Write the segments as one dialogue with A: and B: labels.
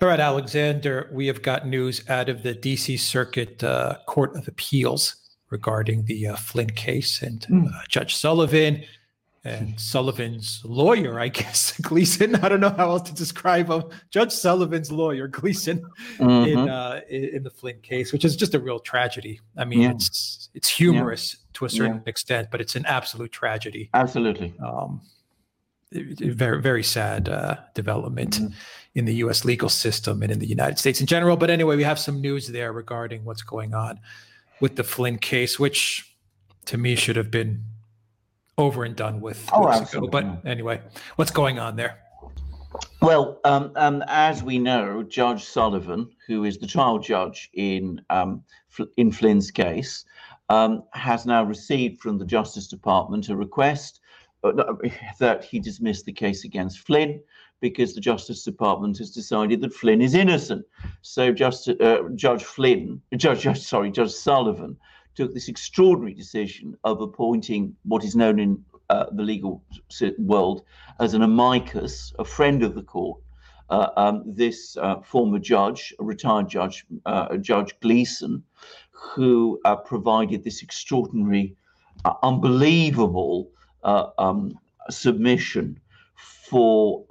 A: All right, Alexander, we have got news out of the D.C. Circuit Court of Appeals regarding the Flynn case, and Judge Sullivan and Sullivan's lawyer, I guess, Gleeson. I don't know how else to describe him. Judge Sullivan's lawyer, Gleeson, in the Flynn case, which is just a real tragedy. I mean, it's humorous to a certain extent, but it's an absolute tragedy.
B: Absolutely.
A: Very, very sad development in the U.S. legal system and in the United States in general. But anyway, we have some news there regarding what's going on with the Flynn case, which to me should have been over and done with weeks ago. But anyway, what's going on there?
B: Well, as we know, Judge Sullivan, who is the trial judge in Flynn's case, has now received from the Justice Department a request that he dismiss the case against Flynn, because the Justice Department has decided that Flynn is innocent. So Judge Sullivan took this extraordinary decision of appointing what is known in the legal world as an amicus, a friend of the court, this former judge, a retired judge, Judge Gleeson, who provided this extraordinary, unbelievable submission for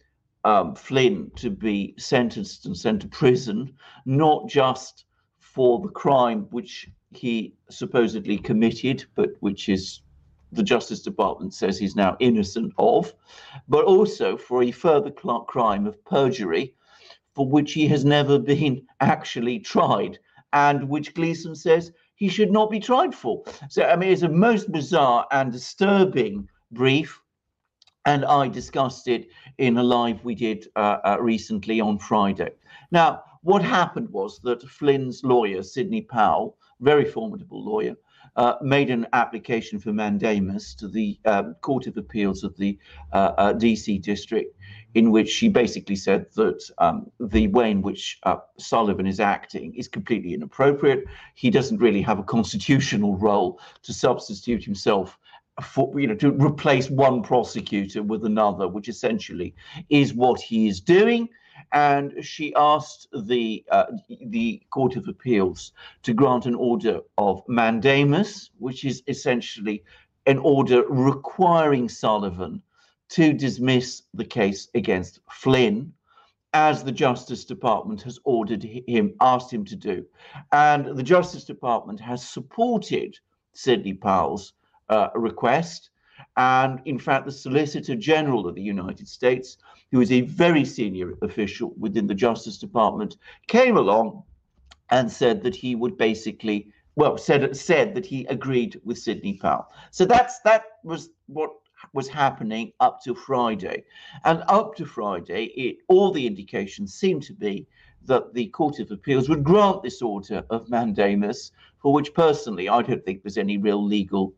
B: Flynn to be sentenced and sent to prison, not just for the crime which he supposedly committed, but which is the Justice Department says he's now innocent of, but also for a further crime of perjury, for which he has never been actually tried, and which Gleeson says he should not be tried for. So, I mean, it's a most bizarre and disturbing brief, and I discussed it in a live we did recently on Friday. Now, what happened was that Flynn's lawyer, Sidney Powell, very formidable lawyer, made an application for mandamus to the Court of Appeals of the DC district, in which she basically said that the way in which Sullivan is acting is completely inappropriate. He doesn't really have a constitutional role to substitute himself for, to replace one prosecutor with another, which essentially is what he is doing. And she asked the Court of Appeals to grant an order of mandamus, which is essentially an order requiring Sullivan to dismiss the case against Flynn, as the Justice Department has asked him to do. And the Justice Department has supported Sidney Powell's request. And in fact, the Solicitor General of the United States, who is a very senior official within the Justice Department, came along and said that he would basically, said that he agreed with Sidney Powell. So that was what was happening up to Friday. And up to Friday, all the indications seemed to be that the Court of Appeals would grant this order of mandamus, for which personally I don't think there's any real legal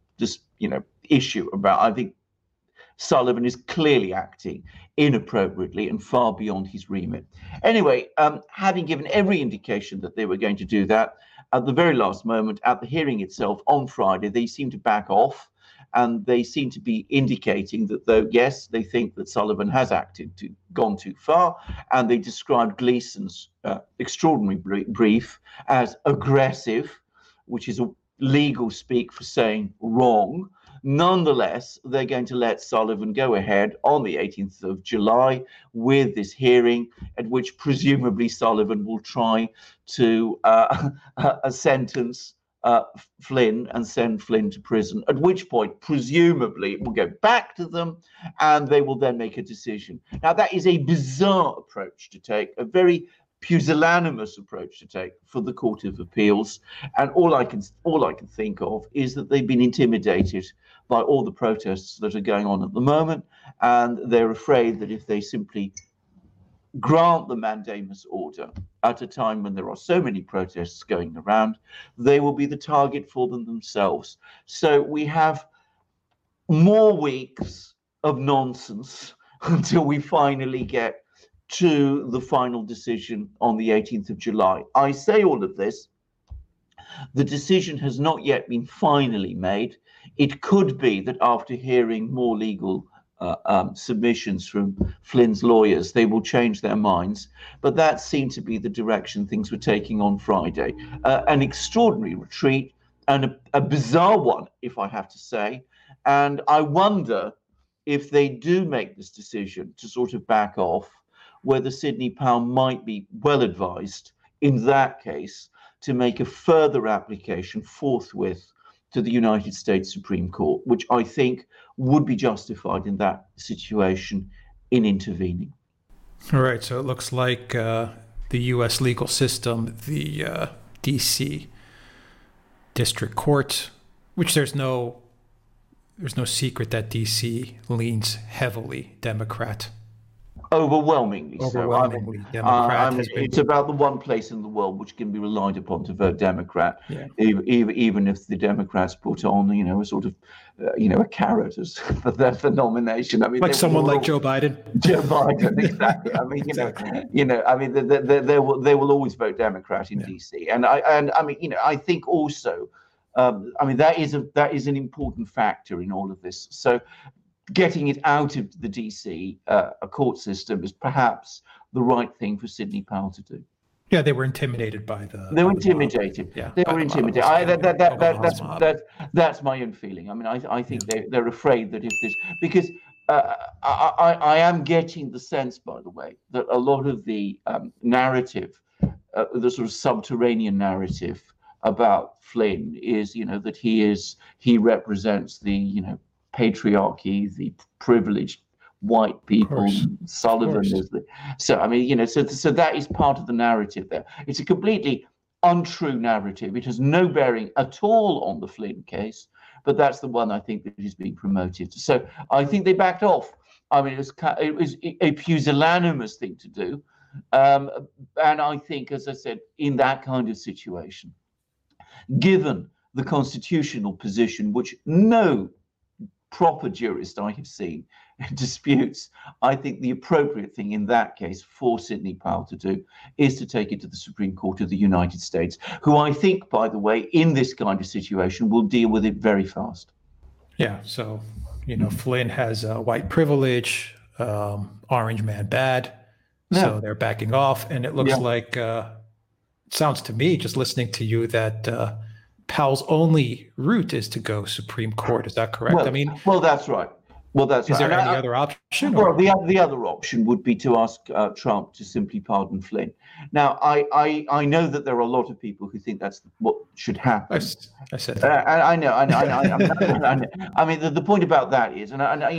B: issue about. I think Sullivan is clearly acting inappropriately and far beyond his remit. Anyway, having given every indication that they were going to do that, at the very last moment, at the hearing itself on Friday, they seemed to back off, and they seem to be indicating that, though, yes, they think that Sullivan has gone too far, and they described Gleeson's extraordinary brief as aggressive, which is a legal speak for saying wrong. Nonetheless, they're going to let Sullivan go ahead on the 18th of July with this hearing, at which presumably Sullivan will try to sentence Flynn and send Flynn to prison, at which point presumably it will go back to them and they will then make a decision. Now, that is a bizarre approach to take, a very pusillanimous approach to take for the Court of Appeals, and all I can think of is that they've been intimidated by all the protests that are going on at the moment, and they're afraid that if they simply grant the mandamus order at a time when there are so many protests going around, they will be the target for them themselves. So we have more weeks of nonsense until we finally get to the final decision on the 18th of July. I say all of this. The decision has not yet been finally made. It could be that after hearing more legal submissions from Flynn's lawyers, they will change their minds. But that seemed to be the direction things were taking on Friday. An extraordinary retreat and a bizarre one, if I have to say. And I wonder if they do make this decision to sort of back off, whether Sidney Powell might be well advised in that case to make a further application forthwith to the United States Supreme Court, which I think would be justified in that situation in intervening.
A: All right. So it looks like the U.S. legal system, the D.C. District Court, which there's no secret that D.C. leans heavily Democrat.
B: Overwhelmingly
A: Democrat.
B: It's about the one place in the world which can be relied upon to vote Democrat, even if the Democrats put on, a sort of, a carrot as for the nomination. I mean,
A: like someone like Joe Biden.
B: Joe Biden, exactly. I mean, they will always vote Democrat in DC, and I think also, that is an important factor in all of this. So, getting it out of the DC court system is perhaps the right thing for Sidney Powell to do.
A: Yeah, they were intimidated by the.
B: They were intimidated.
A: Yeah,
B: they were intimidated. That's my own feeling. I mean, I think they're afraid that if this, because I am getting the sense, by the way, that a lot of the narrative, the sort of subterranean narrative about Flynn is, that he represents the, patriarchy, the privileged white people. Sullivan is the so that is part of the narrative there. It's a completely untrue narrative. It has no bearing at all on the Flynn case, but that's the one I think that is being promoted. So I think they backed off. I mean, it was a pusillanimous thing to do, and I think, as I said, in that kind of situation, given the constitutional position, which no proper jurist I have seen disputes, I think the appropriate thing in that case for Sidney Powell to do is to take it to the Supreme Court of the United States, who I think, by the way, in this kind of situation will deal with it very fast.
A: Yeah, so, Flynn has white privilege, orange man bad, so they're backing off, and it looks like, it sounds to me, just listening to you, that Powell's only route is to go Supreme Court. Is that correct?
B: Well, that's right.
A: Is there any other option?
B: Well, the other option would be to ask Trump to simply pardon Flynn. Now, I know that there are a lot of people who think that's what should happen.
A: I said that.
B: I know. I mean, the point about that is,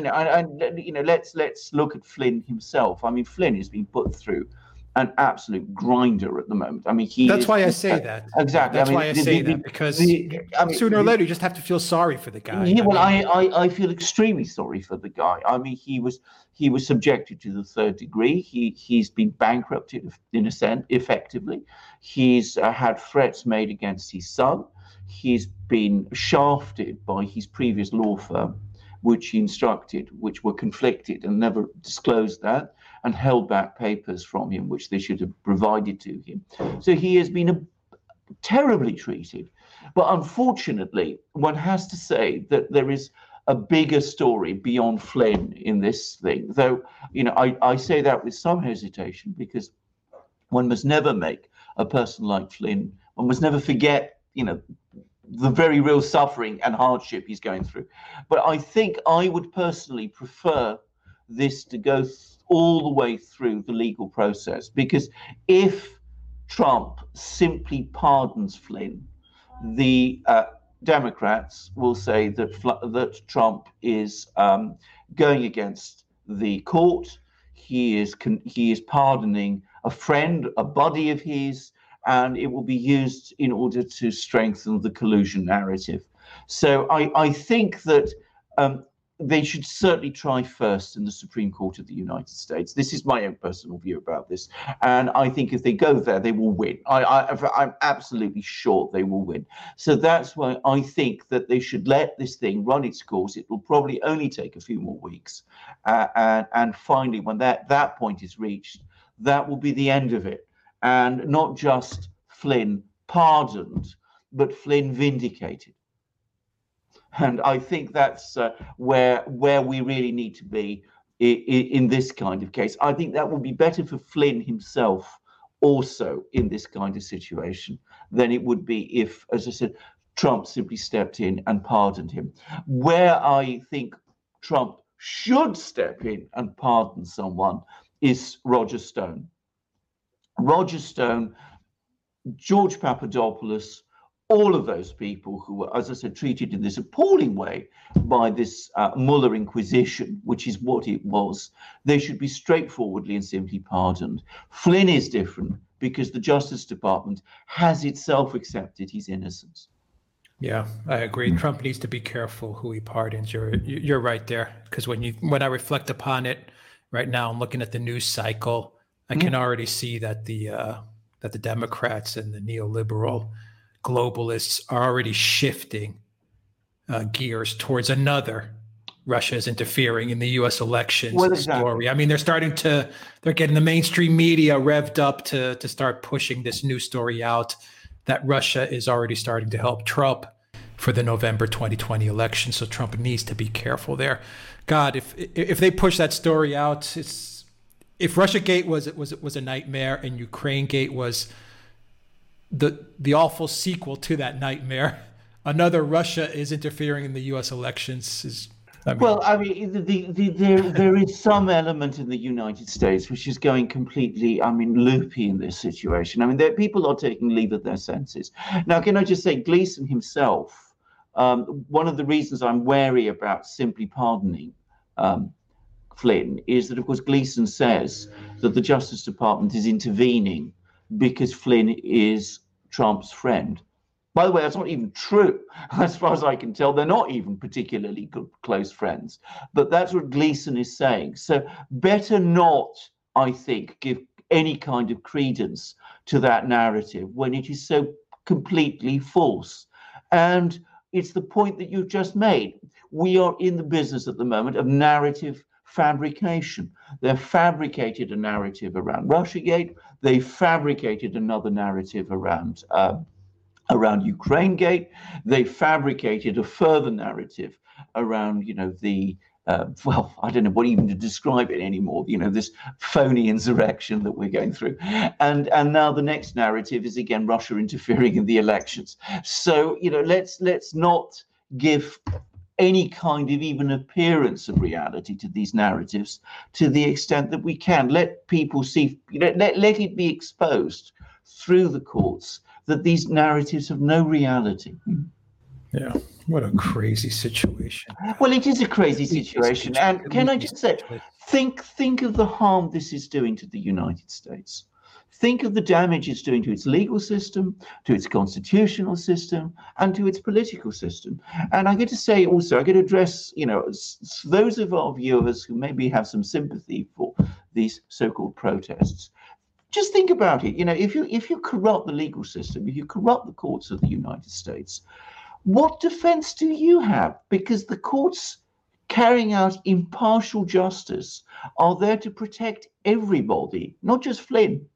B: let's look at Flynn himself. I mean, Flynn is being put through an absolute grinder at the moment. I mean,
A: that's why I say that.
B: Exactly.
A: That's why I say that, because sooner or later you just have to feel sorry for the guy.
B: I feel extremely sorry for the guy. I mean, he was subjected to the third degree. He's been bankrupted in a sense, effectively. He's had threats made against his son. He's been shafted by his previous law firm, which he instructed, which were conflicted and never disclosed that, and held back papers from him, which they should have provided to him. So he has been terribly treated. But unfortunately, one has to say that there is a bigger story beyond Flynn in this thing. Though, I say that with some hesitation, because one must never make a person like Flynn, one must never forget, the very real suffering and hardship he's going through. But I think I would personally prefer this to go all the way through the legal process, because if Trump simply pardons Flynn, the Democrats will say that Trump is going against the court. He is pardoning a friend, a buddy of his, and it will be used in order to strengthen the collusion narrative. So I think that they should certainly try first in the Supreme Court of the United States. This is my own personal view about this. And I think if they go there, they will win. I'm absolutely sure they will win. So that's why I think that they should let this thing run its course. It will probably only take a few more weeks. And finally, when that point is reached, that will be the end of it. And not just Flynn pardoned, but Flynn vindicated. And I think that's where we really need to be in this kind of case. I think that would be better for Flynn himself also in this kind of situation than it would be if, as I said, Trump simply stepped in and pardoned him. Where I think Trump should step in and pardon someone is Roger Stone. Roger Stone, George Papadopoulos, all of those people who were, as I said, treated in this appalling way by this Mueller Inquisition, which is what it was, they should be straightforwardly and simply pardoned. Flynn is different because the Justice Department has itself accepted his innocence.
A: Yeah, I agree. Trump needs to be careful who he pardons. You're right there, because when I reflect upon it right now, I'm looking at the news cycle. I can already see that the Democrats and the neoliberal globalists are already shifting gears towards another Russia is interfering in the U.S. elections story. I mean, they're getting the mainstream media revved up to start pushing this new story out that Russia is already starting to help Trump for the November 2020 election. So Trump needs to be careful there. God, if they push that story out, if Russiagate was a nightmare and Ukrainegate was the awful sequel to that nightmare, another Russia is interfering in the U.S. elections
B: there is some element in the United States which is going completely, loopy in this situation. People are taking leave of their senses. Now, can I just say, Gleason himself, one of the reasons I'm wary about simply pardoning Flynn is that, of course, Gleason says that the Justice Department is intervening because Flynn is Trump's friend. By the way, that's not even true. As far as I can tell, they're not even particularly good, close friends. But that's what Gleason is saying. So better not, I think, give any kind of credence to that narrative when it is so completely false. And it's the point that you've just made. We are in the business at the moment of narrative fabrication. They've fabricated a narrative around Russiagate. They fabricated another narrative around Ukrainegate. They fabricated a further narrative around, I don't know what even to describe it anymore. This phony insurrection that we're going through, and now the next narrative is again Russia interfering in the elections. So let's not give any kind of even appearance of reality to these narratives to the extent that we can. Let people see, let it be exposed through the courts that these narratives have no reality.
A: Yeah, what a crazy situation.
B: Well, it is a crazy situation. And can I just say, think of the harm this is doing to the United States. Think of the damage it's doing to its legal system, to its constitutional system, and to its political system. And I get to say also, I get to address, those of our viewers who maybe have some sympathy for these so-called protests. Just think about it. If you corrupt the legal system, if you corrupt the courts of the United States, what defense do you have? Because the courts carrying out impartial justice are there to protect everybody, not just Flynn.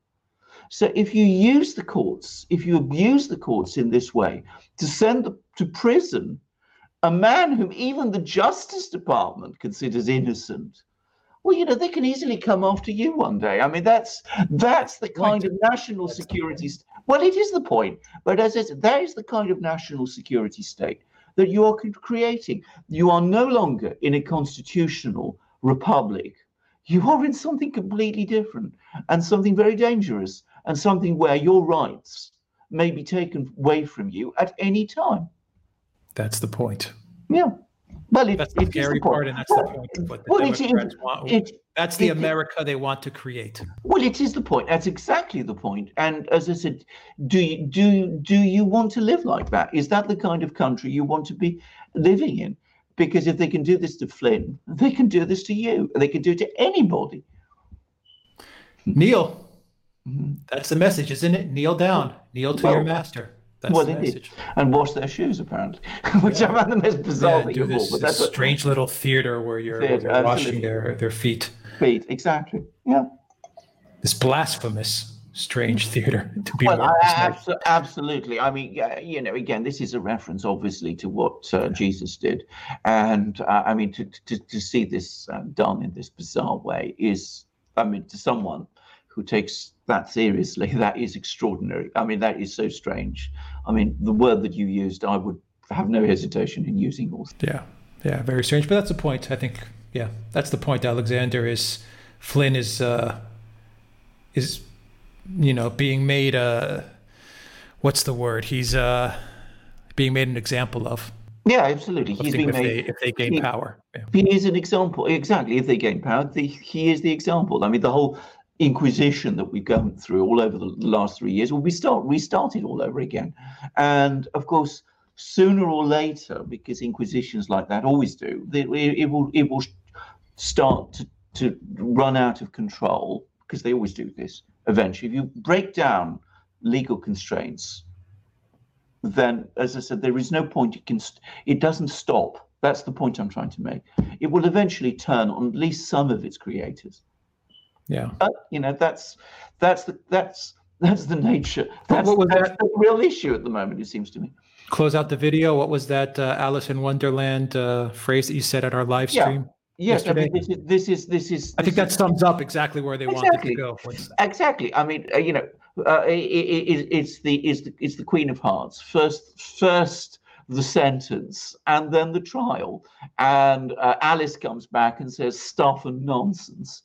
B: So if you use the courts, if you abuse the courts in this way to send to prison a man whom even the Justice Department considers innocent, well, they can easily come after you one day. That's the kind of national security. Well, it is the point. But as I said, that is the kind of national security state that you are creating. You are no longer in a constitutional republic. You are in something completely different and something very dangerous and something where your rights may be taken away from you at any time.
A: That's the point.
B: Yeah. Well,
A: that's the scary part, and that's the point of what the Democrats want. That's the America they want to create.
B: Well, it is the point. That's exactly the point. And as I said, do you want to live like that? Is that the kind of country you want to be living in? Because if they can do this to Flynn, they can do this to you. They can do it to anybody.
A: Neil, that's the message, isn't it? Kneel down. Kneel to your master. That's the message.
B: And wash their shoes, apparently, which I find the most bizarre thing of all.
A: But that's strange little theater where you're washing their feet.
B: Exactly. Yeah.
A: This blasphemous strange theater, to be
B: Well,
A: more precise.
B: absolutely. I mean, again, this is a reference, obviously, to what Jesus did, and I mean, to see this done in this bizarre way is, I mean, to someone who takes that seriously, that is extraordinary. I mean, that is so strange. I mean, the word that you used, I would have no hesitation in using also.
A: Yeah, very strange. But that's the point. I think, yeah, that's the point. Alexander is Flynn is being made what's the word? He's being made an example of.
B: Yeah, absolutely. He's being made
A: if they gain power. Yeah.
B: He is an example. Exactly. If they gain power, he is the example. I mean, the whole Inquisition that we've gone through all over the last 3 years will be restarted all over again. And of course, sooner or later, because Inquisitions like that always do, it will start to run out of control, because they always do this eventually. If you break down legal constraints, then, as I said, there is no point. It doesn't stop. That's the point I'm trying to make. It will eventually turn on at least some of its creators.
A: Yeah.
B: But that's the nature. That's the real issue at the moment, it seems to me.
A: Close out the video. What was that Alice in Wonderland phrase that you said at our live stream?
B: Yes,
A: yesterday?
B: I mean, this is.
A: I think that sums up exactly where they wanted to go.
B: Exactly. I mean, it's the Queen of Hearts. First the sentence, and then the trial. And Alice comes back and says, "Stuff and nonsense."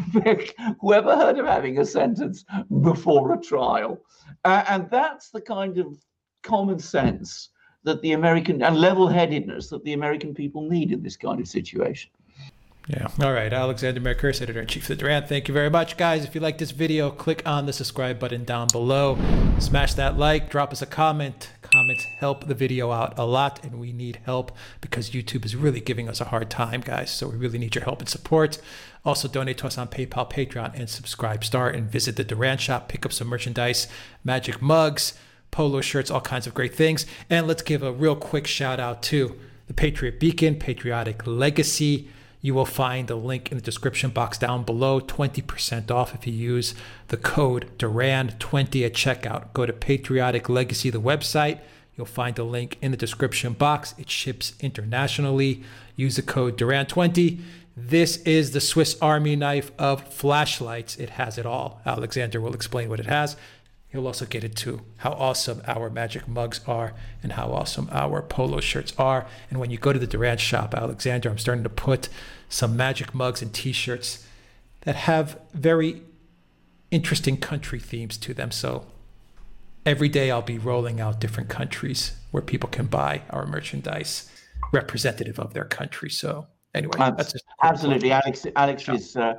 B: Whoever heard of having a sentence before a trial? And that's the kind of common sense that the American, and level-headedness that the American people need in this kind of situation.
A: Yeah. All right. Alexander Mercouris, editor-in-chief of The Durant. Thank you very much, guys. If you like this video, click on the subscribe button down below. Smash that like. Drop us a comment. Comments help the video out a lot, and we need help because YouTube is really giving us a hard time, guys. So we really need your help and support. Also, donate to us on PayPal, Patreon, and Subscribestar, and visit the Durant shop. Pick up some merchandise, magic mugs, polo shirts, all kinds of great things. And let's give a real quick shout out to the Patriot Beacon, Patriotic Legacy. You will find the link in the description box down below. 20% off if you use the code Durand20 at checkout. Go to Patriotic Legacy, the website. You'll find the link in the description box. It ships internationally. Use the code Durand20. This is the Swiss Army knife of flashlights. It has it all. Alexander will explain what it has. He'll also get into how awesome our magic mugs are and how awesome our polo shirts are. And when you go to the Durant shop, Alexander, I'm starting to put some magic mugs and t-shirts that have very interesting country themes to them. So every day I'll be rolling out different countries where people can buy our merchandise representative of their country. So anyway, that's just
B: absolutely. Alex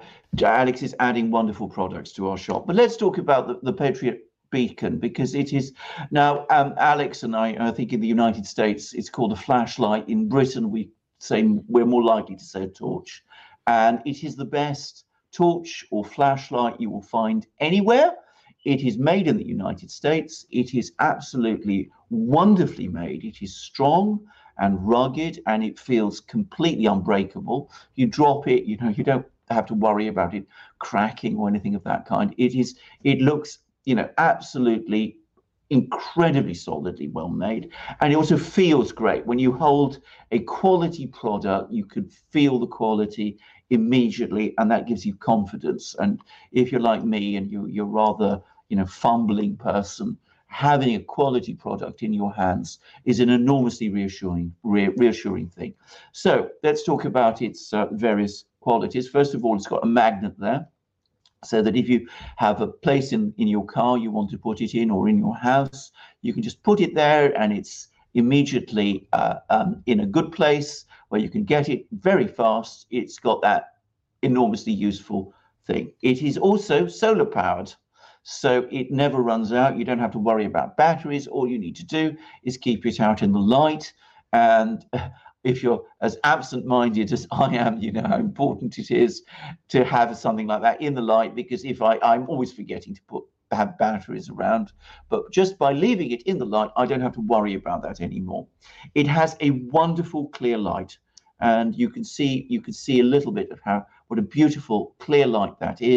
B: is adding wonderful products to our shop. But let's talk about the Patriot Beacon, because it is now, Alex and I think in the United States it's called a flashlight. In Britain we're more likely to say a torch, and it is the best torch or flashlight you will find anywhere. It is made in the United States. It is absolutely wonderfully made. It is strong and rugged, and it feels completely unbreakable. You drop it, you don't have to worry about it cracking or anything of that kind. It looks absolutely incredibly solidly well made, and it also feels great. When you hold a quality product, you can feel the quality immediately, and that gives you confidence. And if you're like me and you're rather fumbling person, having a quality product in your hands is an enormously reassuring thing. So let's talk about its various qualities. First of all, it's got a magnet there, so that if you have a place in your car you want to put it in, or in your house, you can just put it there and it's immediately in a good place where you can get it very fast. It's got that enormously useful thing. It is also solar powered, so it never runs out. You don't have to worry about batteries. All you need to do is keep it out in the light. And if you're as absent-minded as I am, you know how important it is to have something like that in the light, because I'm always forgetting to have batteries around, but just by leaving it in the light, I don't have to worry about that anymore. It has a wonderful clear light, and you can see a little bit of what a beautiful clear light that is.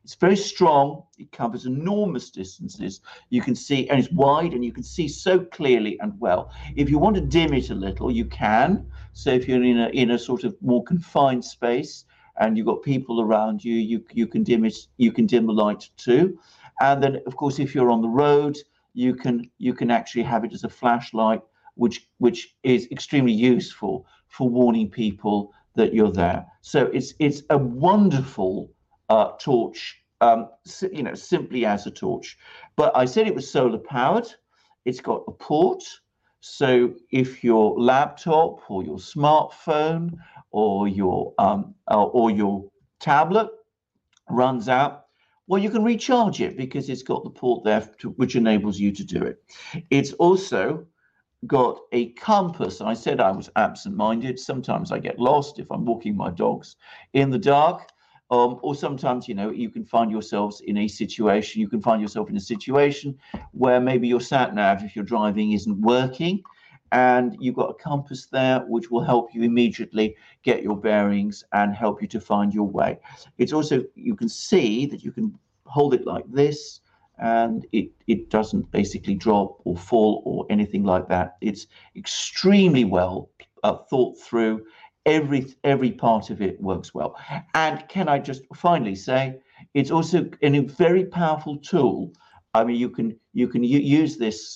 B: It's very strong. It covers enormous distances. You can see, and it's wide, and you can see so clearly and well. If you want to dim it a little, you can. So if you're in a sort of more confined space and you've got people around you, you can dim it. You can dim the light too. And then, of course, if you're on the road, you can actually have it as a flashlight, which is extremely useful for warning people that you're there. So it's a wonderful torch, simply as a torch. But I said it was solar powered. It's got a port. So if your laptop or your smartphone or your tablet runs out, well, you can recharge it because it's got the port there which enables you to do it. It's also got a compass. I said I was absent-minded. Sometimes I get lost if I'm walking my dogs in the dark, or sometimes, you can find yourselves in a situation. You can find yourself in a situation where maybe your sat nav, if you're driving, isn't working, and you've got a compass there which will help you immediately get your bearings and help you to find your way. It's also, you can see that you can hold it like this, and it doesn't basically drop or fall or anything like that. It's extremely well thought through. Every part of it works well. And can I just finally say, it's also a very powerful tool. I mean, you can use this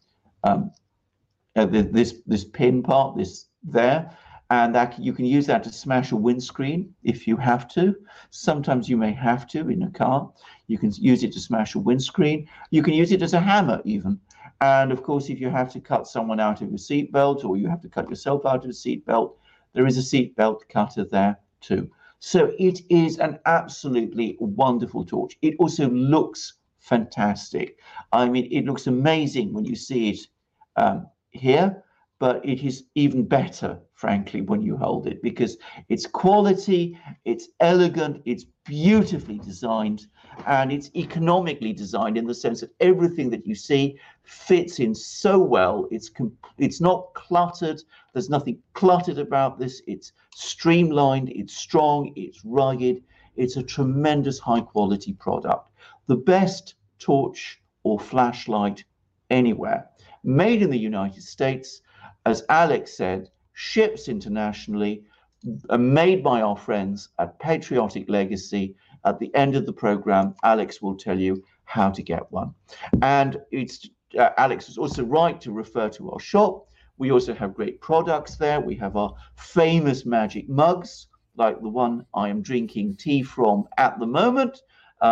B: this pin part, this there, and that you can use that to smash a windscreen if you have to. Sometimes you may have to in a car. You can use it to smash a windscreen. You can use it as a hammer even. And of course, if you have to cut someone out of a seatbelt, or you have to cut yourself out of a seatbelt, there is a seatbelt cutter there too. So it is an absolutely wonderful torch. It also looks fantastic. I mean, it looks amazing when you see it here, but it is even better, frankly, when you hold it, because it's quality, it's elegant, it's beautifully designed, and it's economically designed in the sense that everything that you see fits in so well. It's not cluttered. There's nothing cluttered about this. It's streamlined, it's strong, it's rugged. It's a tremendous high quality product. The best torch or flashlight anywhere. Made in the United States, as Alex said, ships internationally, made by our friends at Patriotic Legacy. At the end of the program, Alex will tell you how to get one. And Alex is also right to refer to our shop. We also have great products there. We have our famous magic mugs, like the one I am drinking tea from at the moment.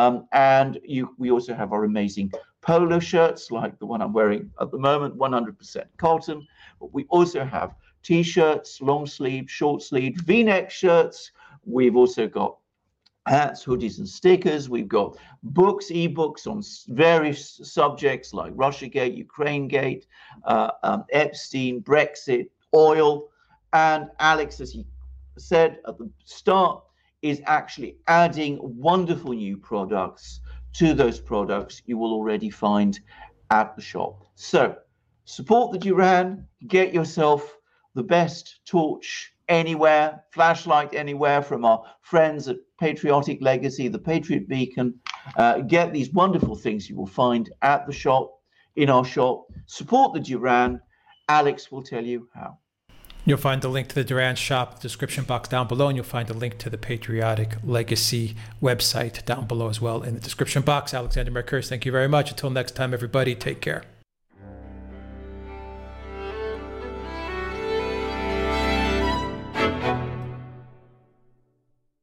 B: We also have our amazing polo shirts, like the one I'm wearing at the moment, 100% cotton. But we also have T-shirts, long sleeve, short sleeve, V-neck shirts. We've also got hats, hoodies, and stickers. We've got books, ebooks on various subjects like Russiagate, Ukrainegate, Epstein, Brexit, oil. And Alex, as he said at the start, is actually adding wonderful new products to those products you will already find at the shop. So support the Duran, get yourself the best torch anywhere, flashlight anywhere from our friends at Patriotic Legacy, the Patriot Beacon. Get these wonderful things you will find at the shop, in our shop. Support the Duran. Alex will tell you how.
A: You'll find the link to the Duran shop in the description box down below, and you'll find a link to the Patriotic Legacy website down below as well in the description box. Alexander Mercouris, thank you very much. Until next time, everybody, take care.